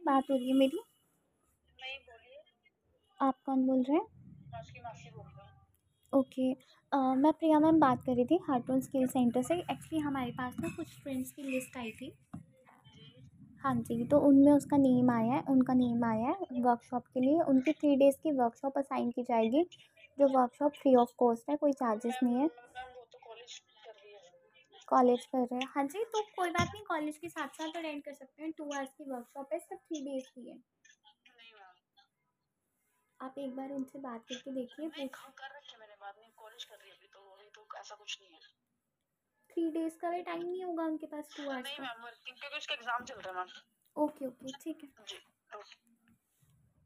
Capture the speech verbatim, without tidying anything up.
बात हो रही है मेरी? नहीं, बोलिए। आप कौन बोल रहे हैं? मैं उसकी मासी बोल रही हूँ। ओके। अ, मैं प्रिया मैम बात कर रही थी हार्टून स्किल सेंटर से। एक्चुअली हमारे पास ना कुछ फ्रेंड्स की लिस्ट आई थी। जी। हाँ जी, तो उनमें उसका नेम आया है उनका नेम आया है वर्कशॉप के लिए। उनकी थ्री डेज़ की वर्कशॉप असाइन की जाएगी, जो वर्कशॉप फ्री ऑफ कॉस्ट है, कोई चार्जेस मैम नहीं है। मैम वो तो कॉलेज कर रही है। कॉलेज कर रहे हैं, हाँ जी, तो कोई बात नहीं, कॉलेज के साथ साथ अटेंड कर सकते हैं। टू आवर्स की वर्कशॉप है, सिर्फ थ्री डेज़ की है। नहीं मैम। आप एक बार उनसे बात करके देखिए, नहीं, पूछ। हाँ कर रखी है मैंने बात। नहीं, कॉलेज कर रही है अभी तो, अभी तो ऐसा कुछ नहीं है। थ्री डेज़ का भी टाइम नहीं होगा उनके पास टू आवर्स नहीं का? मैम, क्योंकि उसका एग्जाम चल रहा है मैम। ओके ओके, ठीक है। जी। ओके।